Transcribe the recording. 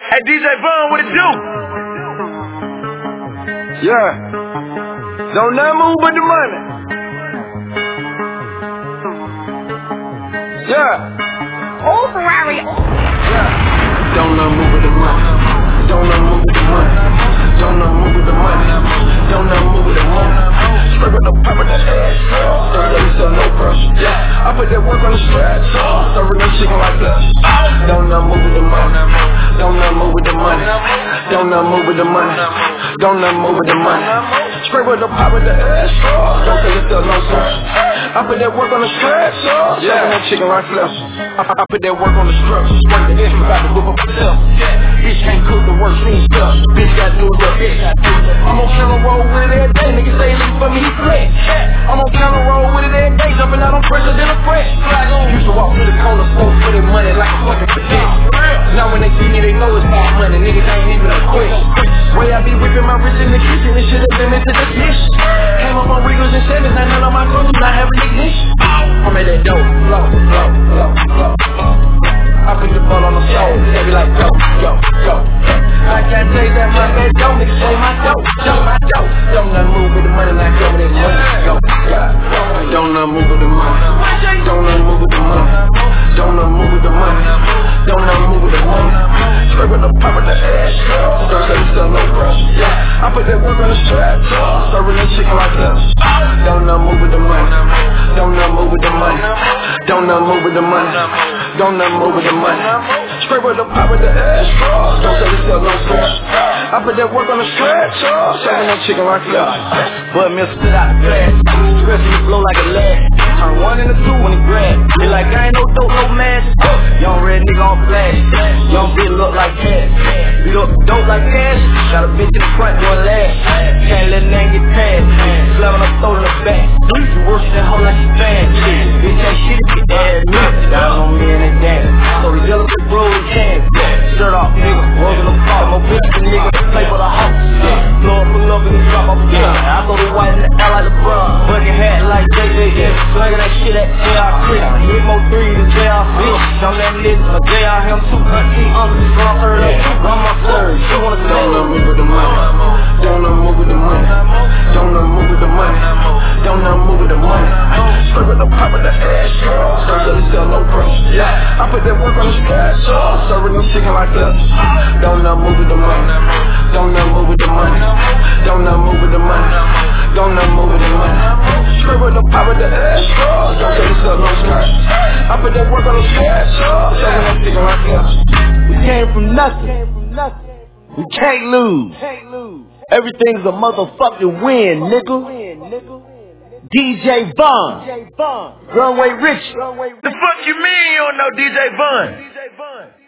Hey, DJ Von, what it do? Yeah. Don't not move with the money. Yeah. Oh, Ferrari. Yeah. Don't not move with the money. Don't not move with the money. Don't not move with the money. Don't not move with the money. Straight with the pop of the ass. Don't let me sell no pressure. Yeah. I put that work on the stretch. Serving that chicken like that. Don't not move with the money. Don't not move with the money. Don't not move with the money. Don't not move with the money. Straight with the pop of the ass. Don't let me sell no pressure. I put that work on the stretch. Serving that chicken like flesh. I put that work on the structure. Straight the ass. About to whip up myself. Bitch can't cook the work, she ain't stuck. Bitch got to do it up. I'm on camera roll with it every day. Niggas say looking for me, he flex. I'm on camera roll with it every day. Jumping out on pressure than a fret. Used to walk through the corner, folk for their money like a fucking cadet. Now when they see me, they know it's about money. Niggas ain't even a quit. Way I be whipping my wrist in the kitchen. This shit has been into the dish. Came up on Regals and Sevens. Now none of my clothes not having ignition. I'm at that dope. Flow, flow, flow, flow. I put the ball on the soul, they be like, go, go, go. I can't say that my bad dope, niggas say my dope, my dope. Don't not move with the money, not go with the money, go, yeah. Don't not move with the money, don't not move with the money, don't not move with the money, don't not move with the money. Straight with the pop of the ass, don't let me sell no pressure, yeah. I put that work on the strap, serving that chicken like that. Don't not move with the money, don't not move with the money, don't not move with the money, don't not move with the money. Straight with the pop of the ass. Don't say this no stress. I put that work on the stretch. Serving that chicken like that. Bud milk spit out the glass. Stress me flow like a lad. Turn one into two when he grab. They like I ain't no dope, no mask. Young red nigga on flash. Young bitch look like cash. Beat up dope like cash. Got a bitch in the front doing last. Can't let name get past. Slamming her throat in the back. You worse than hoe like she bad. Bitch ain't shit if you add me. Down on me and that dance. So the yellow brick road is can. Shirt off, nigga, working the car. No bitch, the nigga play for the house. Blow up, pull up, and he drop off. I throw the white in the L like the bro. Bucket hat like JJ. Slugging that shit at JR Creek. Hit more three than JR Fish. I'm that nigga, my JR him too. Country under the strong third. I'm my third. She wanna say, don't not move with the money. Don't not move with the money. Don't not move with the money. Don't not move with the money. Straight with the pop of the ass. Don't let me sell no pressure. Yeah. I put that work on the stretch. Serving them chicken like that. Don't not move with the money. Don't not move with the money. Don't not move with the money. Don't not move with the money. Straight with the pop of the ass. Don't let me sell no scratch. I put that work on the stretch. Serving them chicken like that. we came from nothing. We can't lose. Everything's a motherfucking win, nigga. DJ Von. Runway Rich. The fuck you mean you don't know DJ Von?